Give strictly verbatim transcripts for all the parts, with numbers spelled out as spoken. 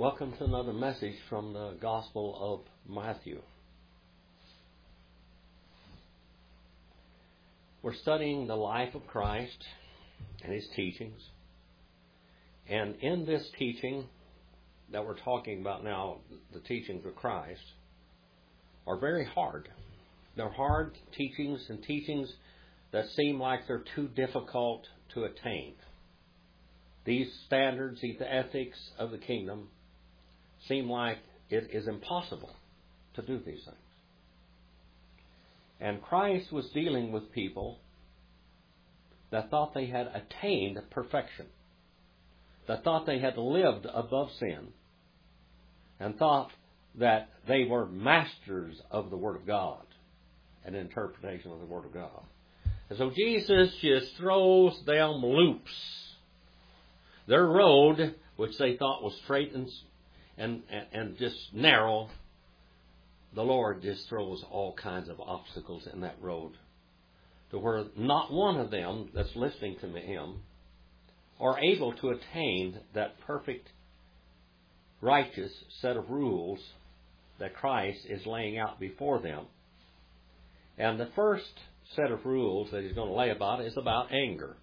Welcome to another message from the Gospel of Matthew. We're studying the life of Christ and His teachings. And in this teaching that we're talking about now, the teachings of Christ, are very hard. They're hard teachings and teachings that seem like they're too difficult to attain. These standards, these ethics of the kingdom, seem like it is impossible to do these things. And Christ was dealing with people that thought they had attained perfection, that thought they had lived above sin, and thought that they were masters of the Word of God and interpretation of the Word of God. And so Jesus just throws them loops. Their road, which they thought was straight and And, and, and just narrow, the Lord just throws all kinds of obstacles in that road to where not one of them that's listening to Him are able to attain that perfect, righteous set of rules that Christ is laying out before them. And the first set of rules that He's going to lay about is about anger.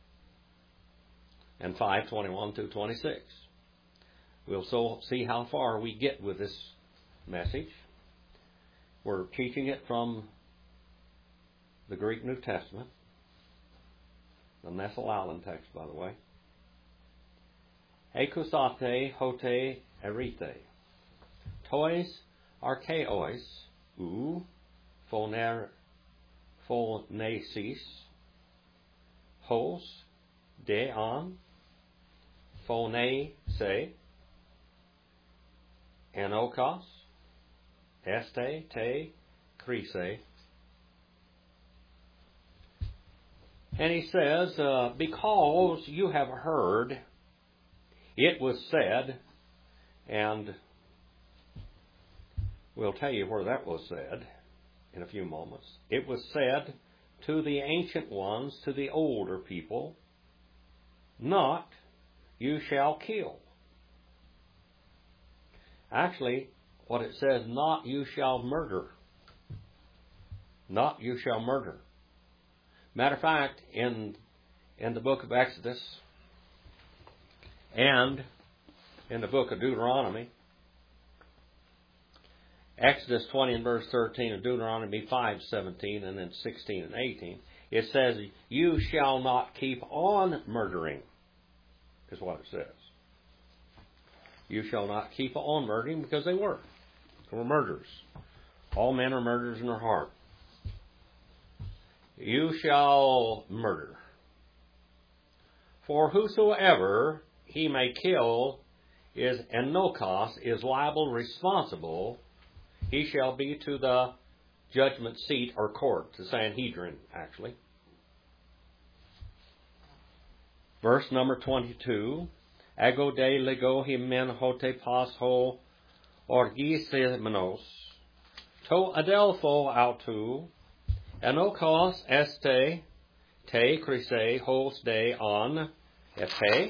And five twenty-one through twenty-six. We'll so see how far we get with this message. We're teaching it from the Greek New Testament, the Nestle Island text, by the way. Ekusate hote erite. Tois archeois ou phoner phonesis hos deon phone se Anokos, este, te, krise. And he says, uh, because you have heard, it was said, and we'll tell you where that was said in a few moments. It was said to the ancient ones, to the older people, not you shall kill. Actually, what it says, not you shall murder. Not you shall murder. Matter of fact, in, in the book of Exodus and in the book of Deuteronomy, Exodus twenty and verse thirteen and Deuteronomy five seventeen and then sixteen and eighteen, it says, you shall not keep on murdering, is what it says. You shall not keep on murdering, because they were. They were murderers. All men are murderers in their heart. You shall murder. For whosoever he may kill is enokos, is liable, responsible. He shall be to the judgment seat or court, the Sanhedrin, actually. Verse number twenty-two. Ego de lego himen hote pas ho orgisemenos to adelpho autu enokos este te krise hos de on epe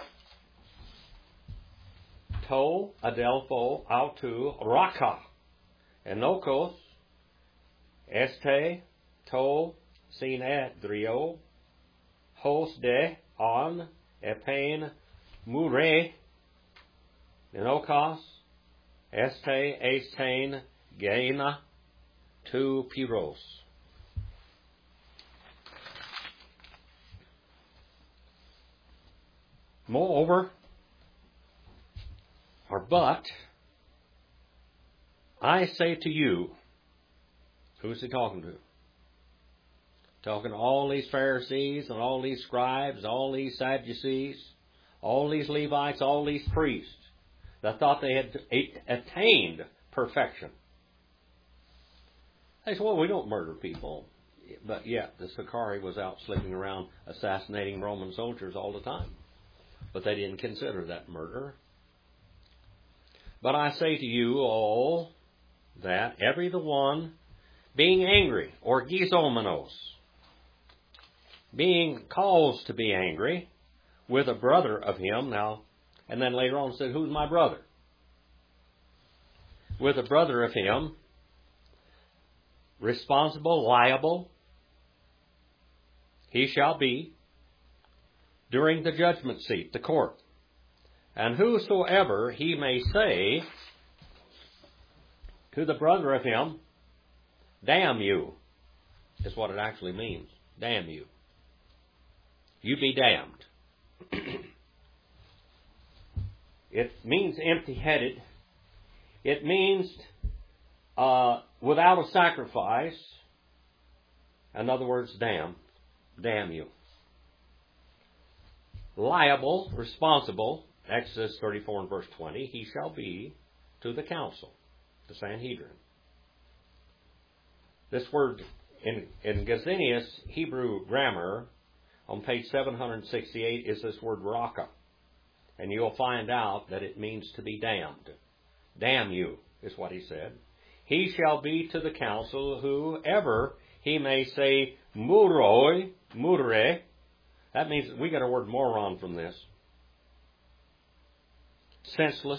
to adelpho autu raka enokos este to synedrio hos de on epein Mure, Enokos, Este, Estain, Gaina, Tu Piros. Moreover, or but, I say to you, who's he talking to? Talking to all these Pharisees and all these scribes, all these Sadducees, all these Levites, all these priests that thought they had attained perfection. They said, well, we don't murder people. But yet, the Sicarii was out slipping around assassinating Roman soldiers all the time. But they didn't consider that murder. But I say to you all that every the one being angry, or gizomenos, being caused to be angry with a brother of him. Now, and then later on said, who's my brother? with a brother of him, responsible, liable, he shall be during the judgment seat, the court. And whosoever he may say to the brother of him, damn you, is what it actually means. Damn you. You be damned. It means empty-headed. It means uh, without a sacrifice. In other words, damn. Damn you. Liable, responsible, Exodus thirty-four and verse twenty, he shall be to the council, the Sanhedrin. This word in, in Gesenius Hebrew grammar on page seven hundred sixty-eight is this word raka. And you'll find out that it means to be damned. Damn you, is what he said. He shall be to the council whoever he may say muroi, mure. That means we get a word moron from this. Senseless,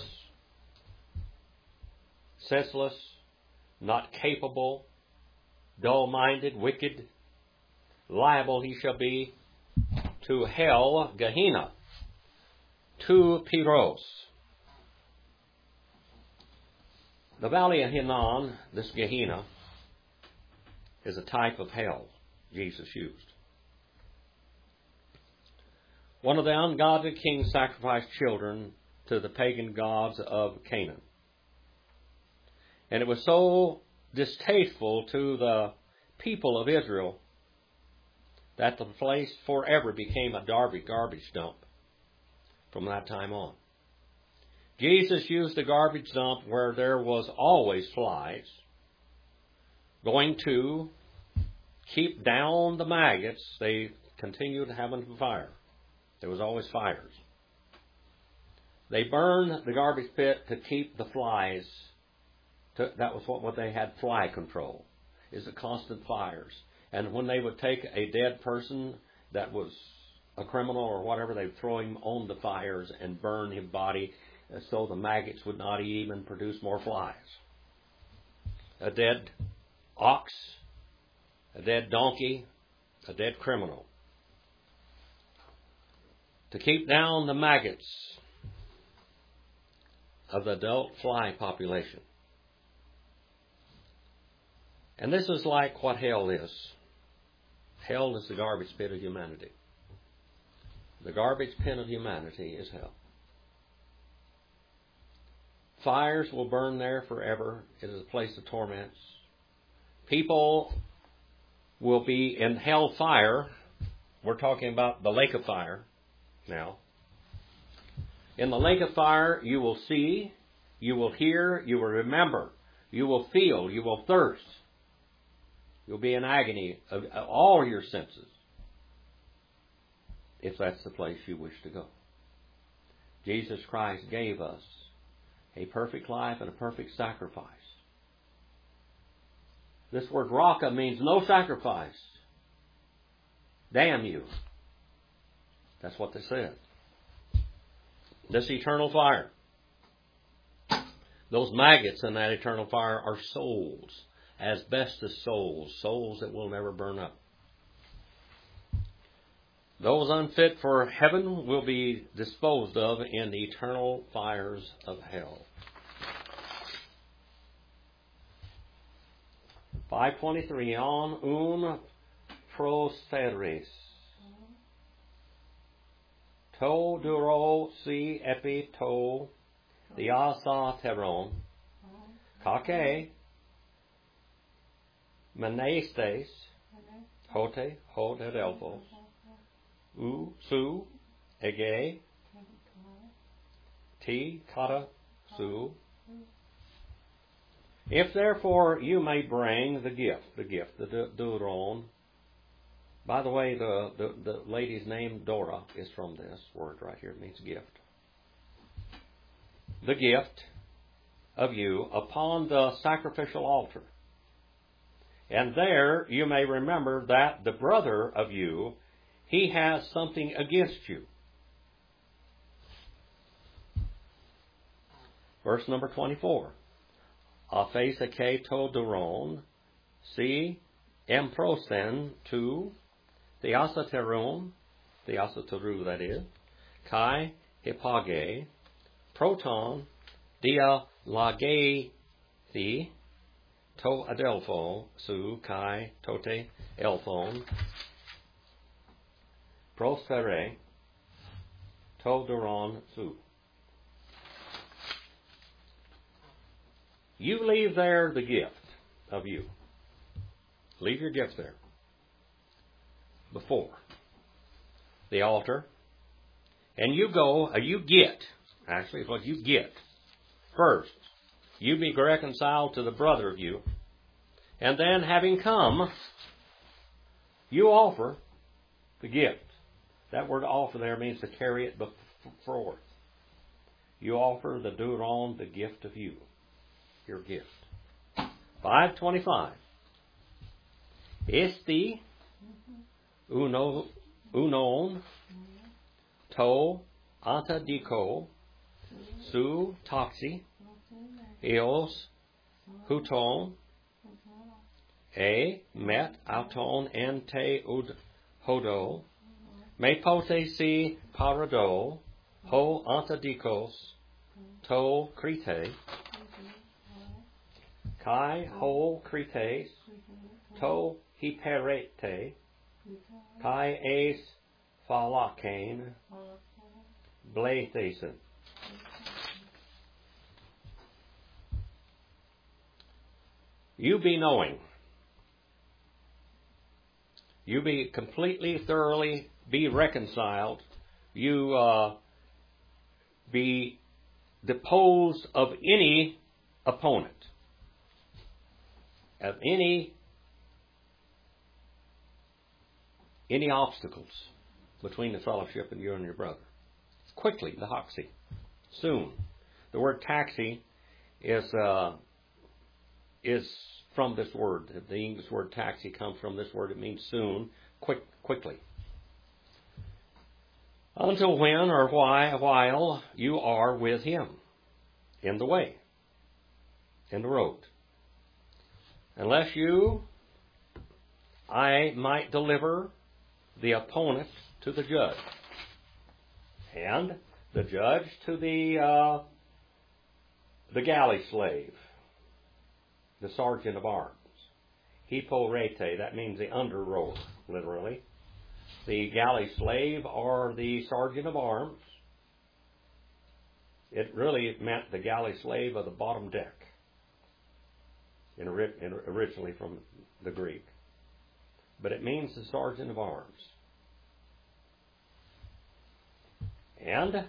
senseless, not capable, dull-minded, wicked, liable he shall be to hell, Gehenna, to Piros. The valley of Hinnom, this Gehenna, is a type of hell Jesus used. One of the ungodly kings sacrificed children to the pagan gods of Canaan. And it was so distasteful to the people of Israel that the place forever became a garbage, garbage dump from that time on. Jesus used a garbage dump where there was always flies going to keep down the maggots. They continued having fire. There was always fires. They burned the garbage pit to keep the flies. To, that was what, what they had, fly control, is the constant fires. And when they would take a dead person that was a criminal or whatever, they would throw him on the fires and burn his body so the maggots would not even produce more flies. A dead ox, a dead donkey, a dead criminal. To keep down the maggots of the adult fly population. And this is like what hell is. Hell is the garbage pit of humanity. The garbage pit of humanity is hell. Fires will burn there forever. It is a place of torments. People will be in hell fire. We're talking about the lake of fire now. In the lake of fire, you will see, you will hear, you will remember, you will feel, you will thirst. You'll be in agony of all your senses, if that's the place you wish to go. Jesus Christ gave us a perfect life and a perfect sacrifice. This word raka means no sacrifice. Damn you. That's what they said. This eternal fire. Those maggots in that eternal fire are souls. Asbestos souls. Souls that will never burn up. Those unfit for heaven will be disposed of in the eternal fires of hell. five twenty-three. On un prosperis. To duro si epi to diasa teron. Kake. Menestes. Hote. Hod et elphos. U, su, ege, ti, kata, su. If therefore you may bring the gift, the gift, the duron. By the way, the, the, the lady's name, Dora, is from this word right here. It means gift. The gift of you upon the sacrificial altar. And there you may remember that the brother of you, he has something against you. Verse number twenty-four. aphesake to duron, si emprosen tu, theasoteron, theasoteru that is, kai hypage, proton, dia lage the, to adelpho, su kai tote elphon, prosere, to duron su. You leave there the gift of you. Leave your gift there. Before the altar. And you go, uh, you get, actually it's what you get. First, you be reconciled to the brother of you. And then having come, you offer the gift. That word offer there means to carry it forth. You offer the duron, the gift of you. Your gift. five twenty-five. Esti uno unon to antadiko su toxi eos huton e met auton ente ud hodo me pote si parado ho antadikos to crete kai ho cretes to hyperete kai es phalakein blathesin. You be knowing. You be completely, thoroughly, be reconciled. You uh, be deposed of any opponent, of any any obstacles between the fellowship and you and your brother. Quickly, the hoxi. Soon. The word taxi is uh, is from this word. The English word taxi comes from this word. It means soon, quick, quickly. Until when or why, while you are with him in the way, in the road. Unless you, I might deliver the opponent to the judge, and the judge to the uh, the galley slave, the sergeant of arms. Hipporete, that means the under rower, literally. The galley slave or the sergeant of arms. It really meant the galley slave of the bottom deck, in, in, originally from the Greek. But it means the sergeant of arms. And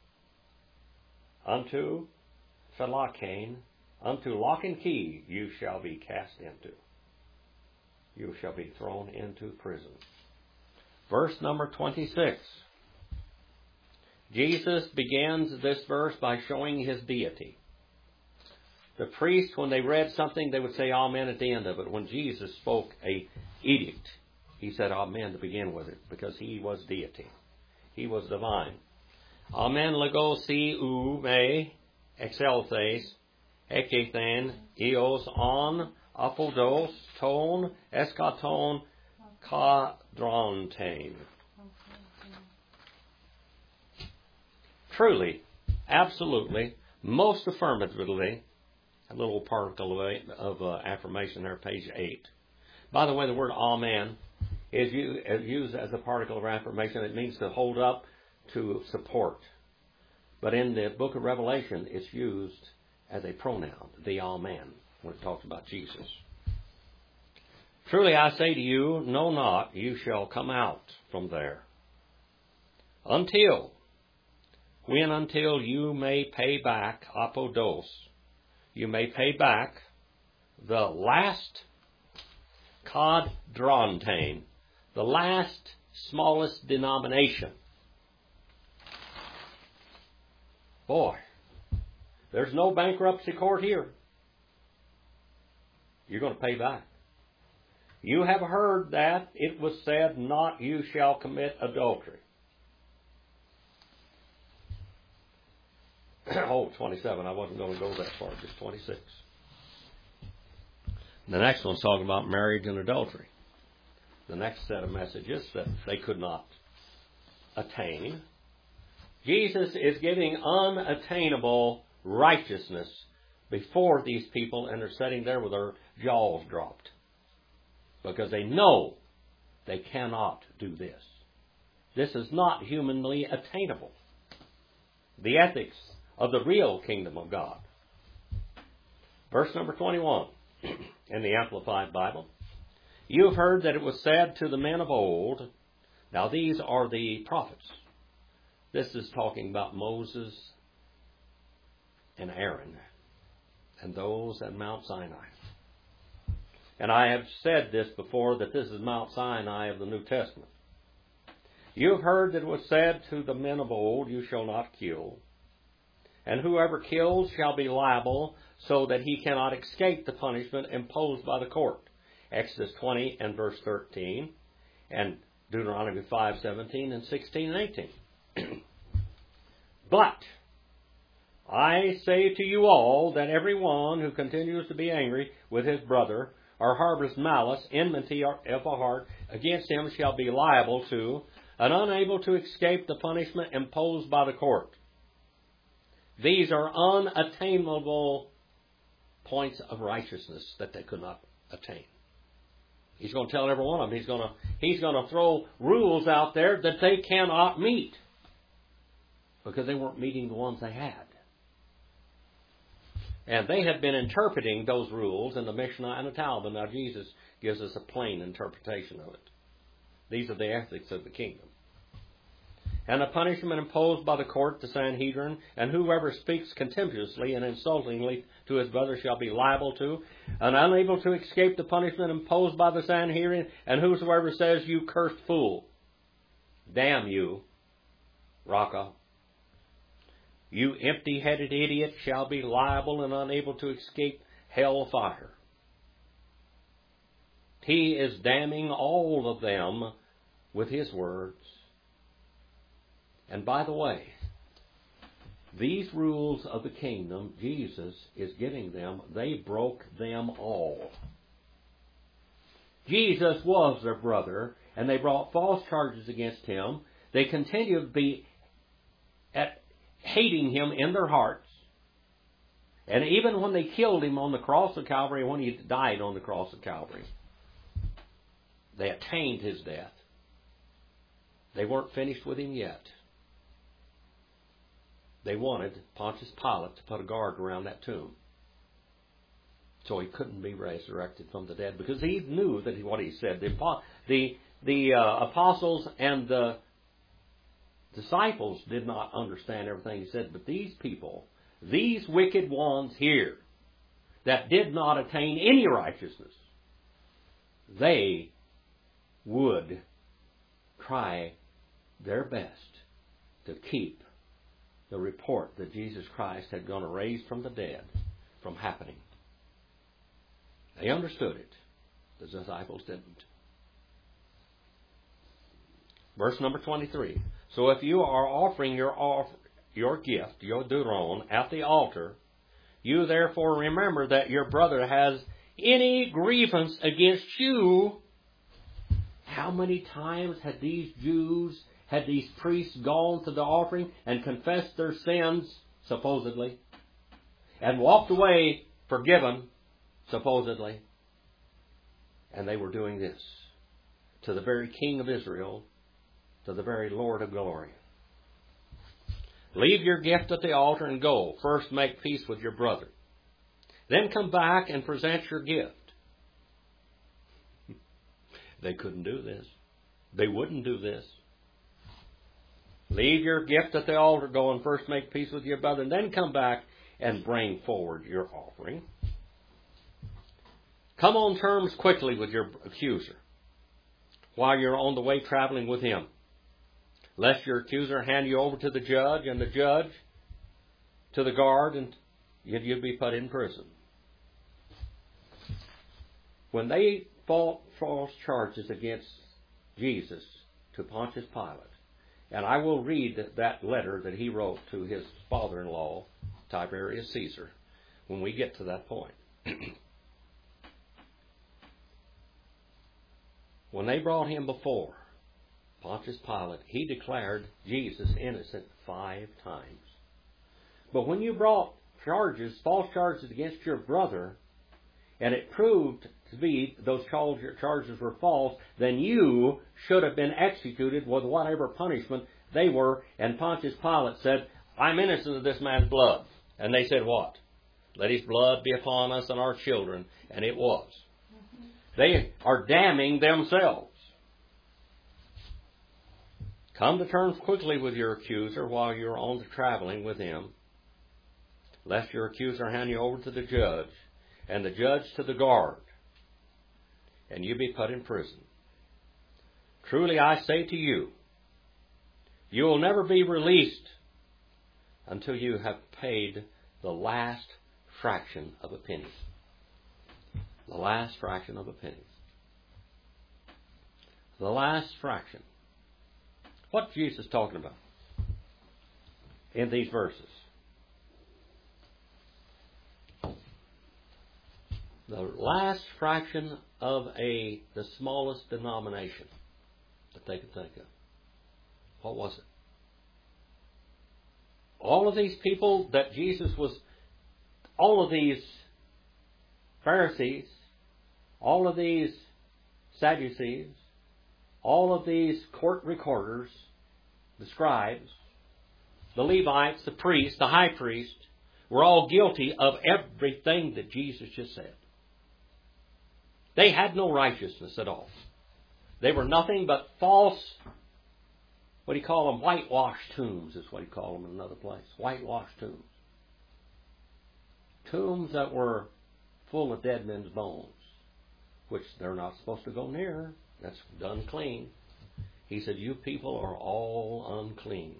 unto phalakein, unto lock and key, you shall be cast into. You shall be thrown into prison. Verse number twenty-six. Jesus begins this verse by showing his deity. The priests, when they read something, they would say amen at the end of it. When Jesus spoke a edict, he said amen to begin with it, because he was deity. He was divine. Amen lego si u me exceltes ekethen eos on apodos ton eschaton kadrontain. Truly, absolutely, most affirmatively, a little particle of uh, affirmation there, page eight. By the way, the word amen is used as a particle of affirmation. It means to hold up, to support. But in the book of Revelation, it's used as a pronoun, the amen, when it talks about Jesus. Truly I say to you, know not, you shall come out from there. Until, when until you may pay back, apodos, you may pay back the last kadrontain, the last smallest denomination. Boy, there's no bankruptcy court here. You're going to pay back. You have heard that it was said, not you shall commit adultery. Oh, twenty-seven. I wasn't going to go that far, just twenty-six. The next one's talking about marriage and adultery. The next set of messages that they could not attain. Jesus is giving unattainable righteousness before these people, and they're sitting there with their jaws dropped because they know they cannot do this. This is not humanly attainable. The ethics of the real kingdom of God. Verse number twenty-one in the Amplified Bible. You have heard that it was said to the men of old. Now these are the prophets. This is talking about Moses and Aaron and those at Mount Sinai. And I have said this before, that this is Mount Sinai of the New Testament. You have heard that it was said to the men of old, you shall not kill. And whoever kills shall be liable, so that he cannot escape the punishment imposed by the court. Exodus twenty and verse thirteen, and Deuteronomy five, seventeen and sixteen and eighteen. But I say to you all that every one who continues to be angry with his brother, or harbors malice, enmity of a heart against him, shall be liable to, and unable to escape the punishment imposed by the court. These are unattainable points of righteousness that they could not attain. He's going to tell every one of them. He's going to, he's going to throw rules out there that they cannot meet because they weren't meeting the ones they had. And they had been interpreting those rules in the Mishnah and the Talmud. Now Jesus gives us a plain interpretation of it. These are the ethics of the kingdom. And the punishment imposed by the court, the Sanhedrin, and whoever speaks contemptuously and insultingly to his brother shall be liable to, and unable to escape the punishment imposed by the Sanhedrin, and whosoever says, you cursed fool, damn you, Raka, you empty-headed idiot, shall be liable and unable to escape hell fire. He is damning all of them with his words. And by the way, these rules of the kingdom Jesus is giving them, they broke them all. Jesus was their brother, and they brought false charges against him. They continued to be at hating him in their hearts. And even when they killed him on the cross of Calvary, when he died on the cross of Calvary, they attained his death. They weren't finished with him yet. They wanted Pontius Pilate to put a guard around that tomb so he couldn't be resurrected from the dead, because he knew that what he said. The, the, the uh, apostles and the disciples did not understand everything he said, but these people, these wicked ones here that did not attain any righteousness, they would try their best to keep the report that Jesus Christ had gone to raise from the dead from happening. They understood it. The disciples didn't. Verse number twenty-three. So if you are offering your off, your gift, your duron, at the altar, you therefore remember that your brother has any grievance against you. How many times had these Jews, had these priests gone to the offering and confessed their sins, supposedly, and walked away forgiven, supposedly, and they were doing this to the very King of Israel, to the very Lord of glory. Leave your gift at the altar and go. First make peace with your brother. Then come back and present your gift. They couldn't do this. They wouldn't do this. Leave your gift at the altar, go and first make peace with your brother, and then come back and bring forward your offering. Come on terms quickly with your accuser while you're on the way traveling with him, lest your accuser hand you over to the judge, and the judge to the guard, and you'd be put in prison. When they fought false charges against Jesus to Pontius Pilate, and I will read that letter that he wrote to his father-in-law, Tiberius Caesar, when we get to that point. when they brought him before Pontius Pilate, he declared Jesus innocent five times. But when you brought charges, false charges against your brother, and it proved to be those charges were false, then you should have been executed with whatever punishment they were. And Pontius Pilate said, I'm innocent of this man's blood. And they said, what? Let his blood be upon us and our children. And it was. They are damning themselves. Come to terms quickly with your accuser while you're on the traveling with him, lest your accuser hand you over to the judge, and the judge to the guard, and you be put in prison. Truly I say to you, you will never be released until you have paid the last fraction of a penny. The last fraction of a penny. The last fraction. What's Jesus talking about in these verses? The last fraction of a the smallest denomination that they could think of. What was it? All of these people that Jesus was, all of these Pharisees, all of these Sadducees, all of these court recorders, the scribes, the Levites, the priests, the high priest, were all guilty of everything that Jesus just said. They had no righteousness at all. They were nothing but false, what do you call them? Whitewashed tombs is what you call them in another place. Whitewashed tombs. Tombs that were full of dead men's bones, which they're not supposed to go near. That's done clean. He said, you people are all unclean.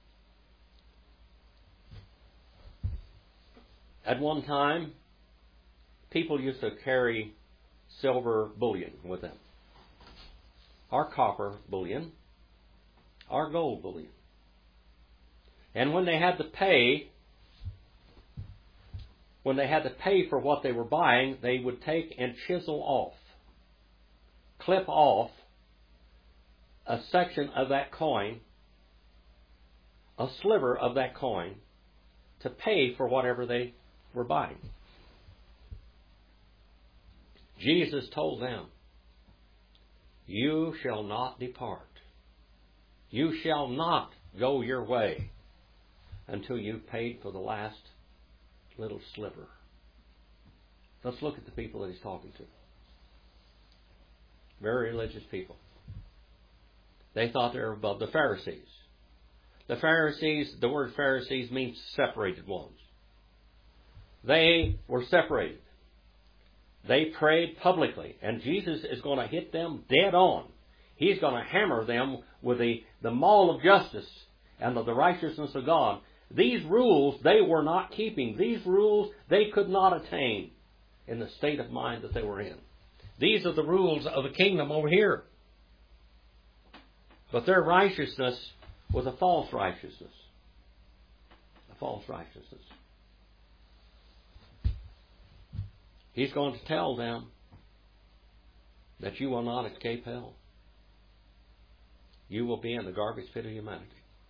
At one time, people used to carry silver bullion with them, or copper bullion, or gold bullion. And when they had to pay, when they had to pay for what they were buying, they would take and chisel off, clip off a section of that coin, a sliver of that coin, to pay for whatever they were buying. Jesus told them, you shall not depart. You shall not go your way until you've paid for the last little sliver. Let's look at the people that he's talking to. Very religious people. They thought they were above the Pharisees. The Pharisees, the word Pharisees means separated ones. They were separated. They prayed publicly, and Jesus is going to hit them dead on. He's going to hammer them with the, the maul of justice and of the righteousness of God. These rules they were not keeping. These rules they could not attain in the state of mind that they were in. These are the rules of the kingdom over here. But their righteousness was a false righteousness. A false righteousness. He's going to tell them that you will not escape hell. You will be in the garbage pit of humanity.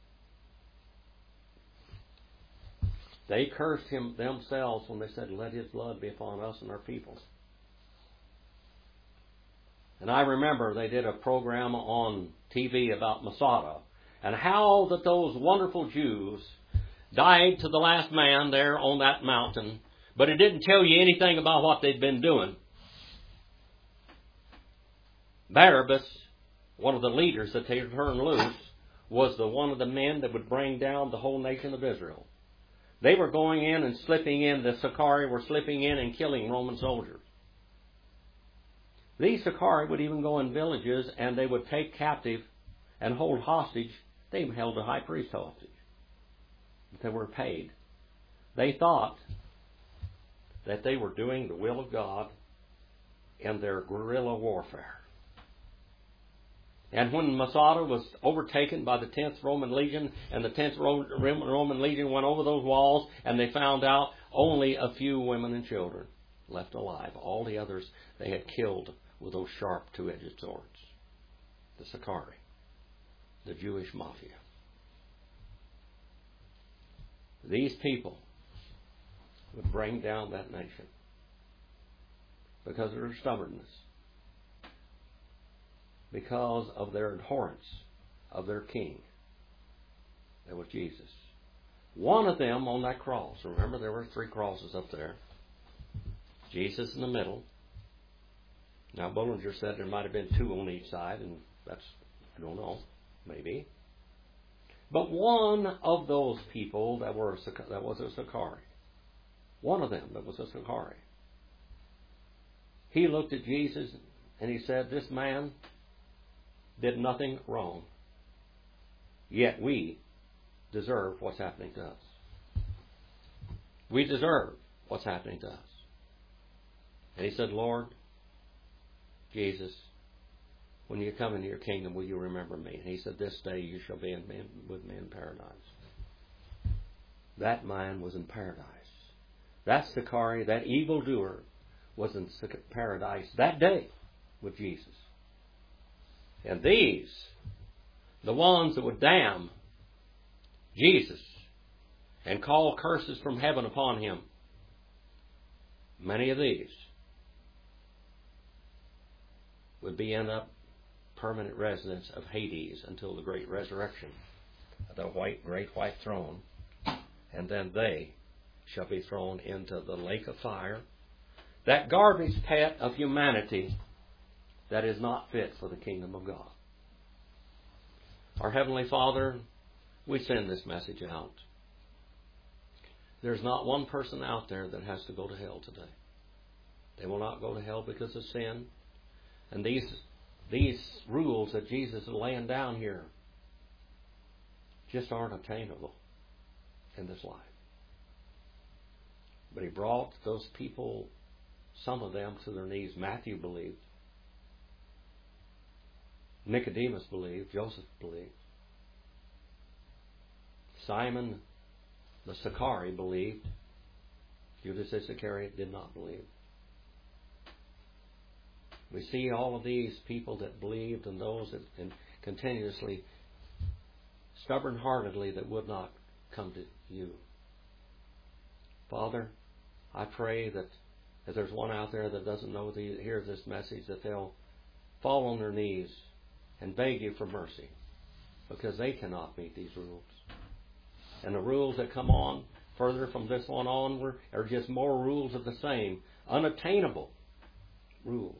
They cursed him themselves when they said, let his blood be upon us and our people. And I remember they did a program on T V about Masada and how that those wonderful Jews died to the last man there on that mountain, but it didn't tell you anything about what they'd been doing. Barabbas, one of the leaders that they turned loose, was the one of the men that would bring down the whole nation of Israel. They were going in and slipping in, the Sicarii were slipping in and killing Roman soldiers. These Sicarii would even go in villages and they would take captive and hold hostage. They even held the high priest hostage. They were paid. They thought that they were doing the will of God in their guerrilla warfare. And when Masada was overtaken by the tenth Roman Legion, and the tenth Roman Legion went over those walls, and they found out only a few women and children left alive. All the others they had killed with those sharp two-edged swords. the Sicarii, the Jewish mafia. These people would bring down that nation because of their stubbornness, because of their abhorrence of their king. That was Jesus. One of them on that cross. Remember, there were three crosses up there. Jesus in the middle. Now, Bullinger said there might have been two on each side, and that's, I don't know, maybe. But one of those people that were that was a Sicarii, one of them that was a Sicarii, he looked at Jesus and he said, "This man did nothing wrong, yet we deserve what's happening to us. We deserve what's happening to us." And he said, "Lord Jesus, when you come into your kingdom, will you remember me?" And he said, "This day you shall be in me, with me in paradise." That man was in paradise. That Sicarii, that evildoer, was in paradise that day with Jesus. And these, the ones that would damn Jesus and call curses from heaven upon him, many of these would be in a permanent residence of Hades until the great resurrection of the white, great white throne. And then they shall be thrown into the lake of fire, that garbage pit of humanity that is not fit for the kingdom of God. Our Heavenly Father, we send this message out. There's not one person out there that has to go to hell today. They will not go to hell because of sin. And these these rules that Jesus is laying down here just aren't attainable in this life. But he brought those people, some of them, to their knees. Matthew believed. Nicodemus believed. Joseph believed. Simon the Sicarii believed. Judas Iscariot did not believe. We see all of these people that believed and those that and continuously, stubborn-heartedly, that would not come to you. Father, I pray that if there's one out there that doesn't know the hear this message, that they'll fall on their knees and beg you for mercy, because they cannot meet these rules. And the rules that come on further from this one onward are just more rules of the same, unattainable rules.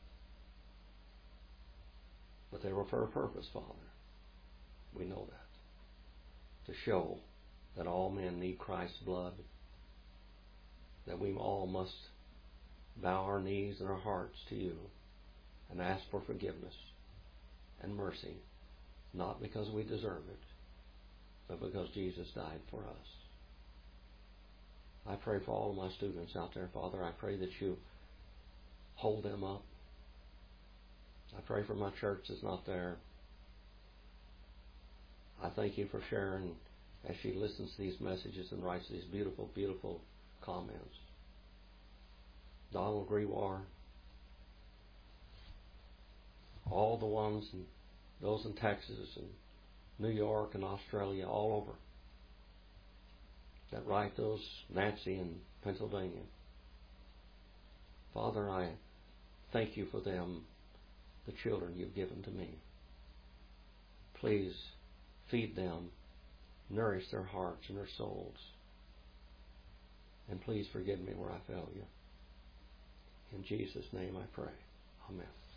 But they were for a purpose, Father. We know that. To show that all men need Christ's blood, that we all must bow our knees and our hearts to you and ask for forgiveness and mercy, not because we deserve it, but because Jesus died for us. I pray for all of my students out there, Father. I pray that you hold them up. I pray for my church that's not there. I thank you for Sharon as she listens to these messages and writes these beautiful, beautiful comments. Donald Grewar, all the ones, and those in Texas and New York and Australia, all over, that write those, Nancy in Pennsylvania. Father, I thank you for them, the children you've given to me. Please feed them, nourish their hearts and their souls. And please forgive me where I fail you. In Jesus' name I pray. Amen.